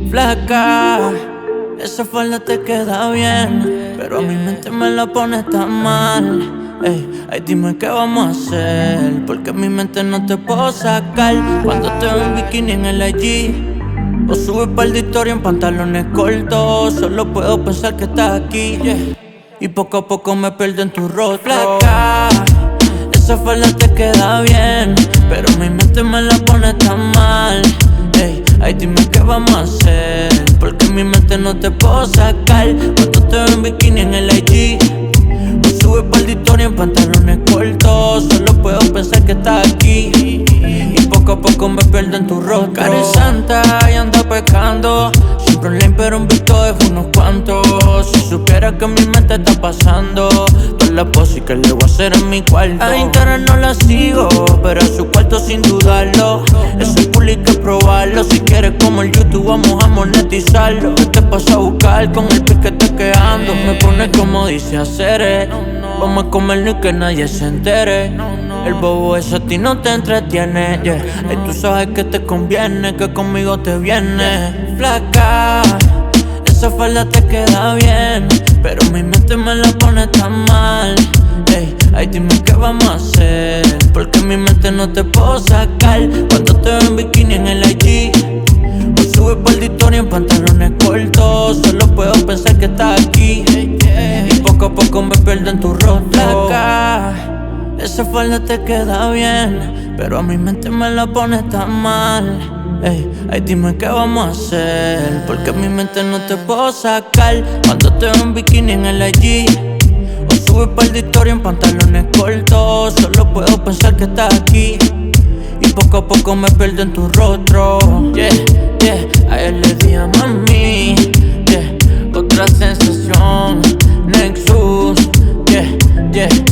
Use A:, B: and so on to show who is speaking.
A: Flaca, esa falda te queda bien, pero a mi mente me la pone tan mal. Ey, ay, dime qué vamos a hacer, porque en mi mente no te puedo sacar. Cuando te veo en bikini en el IG, o subes par de historia en pantalones cortos, solo puedo pensar que estás aquí, yeah. Y poco a poco me pierdo en tu rostro. Flaca, esa falda te queda bien, pero mi mente me la pone tan mal. Ey, ay, dime qué vamos a hacer, porque en mi mente no te puedo sacar. Cuando te veo en bikini en el IG, o subes par de historia en pantalones cortos, solo puedo pensar que estás aquí. Y poco a poco me pierdo en tu rostro. Cara santa y anda pecando, siempre online pero en visto es unos cuantos. Si supiera que en mi mente está pasando toda la pose que le voy a hacer en mi cuarto. A Instagram no la sigo, pero a su cuarto sin dudarlo. Ese puli hay que probarlo, si quieres como el YouTube vamos a monetizarlo. ¿Qué te pasa a buscar con el piquete que ando? Me pone como dice hacer, vamos a comerlo y que nadie se entere. El bobo ese a ti no te entretiene, yeah. Y tú sabes que te conviene, que conmigo te viene. Flaca, esa falda te queda bien, pero mi mente me la pone tan mal. Ey, ay, dime qué vamos a hacer, porque en mi mente no te puedo sacar. Cuando te veo en bikini en el IG, o subes par de historia en pantalones cortos, solo puedo pensar que estás aquí. Y poco a poco me pierdo en tu rostro. Flaca, esa falda te queda bien, pero a mi mente me la pone tan mal. Ey, ay, dime qué vamos a hacer, porque en mi mente no te puedo sacar. Cuando te veo en bikini en el IG, o subes par de historia en pantalones cortos, solo puedo pensar que estás aquí. Y poco a poco me pierdo en tu rostro. Yeah, yeah, a él le di a mami. Yeah, otra sensación, Nexus. Yeah, yeah.